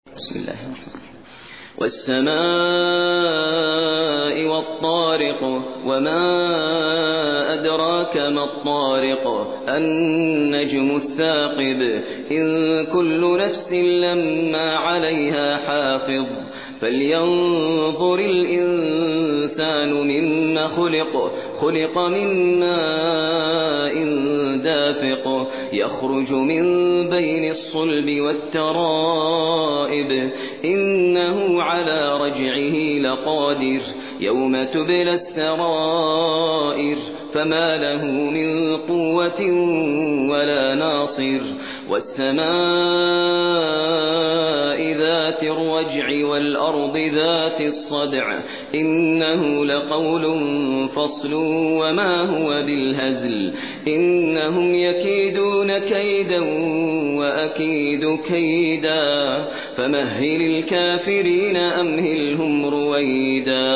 بسم الله الرحمن الرحيم. والسماء والطارق وما أدراك ما الطارق النجم الثاقب إن كل نفس لما عليها حافظ فلينظر الإنسان مما خلق من ماء دافق يخرج من بين الصلب والترائب إنه على رجعه لقادر يوم تبلى السرائر فما له من قوة ولا ناصر والسماء ذات الرجع والأرض ذات الصدع إنه لقول فصل وما هو بالهزل إنهم يكيدون كيدا وأكيد كيدا فمهل الكافرين أمهلهم رويدا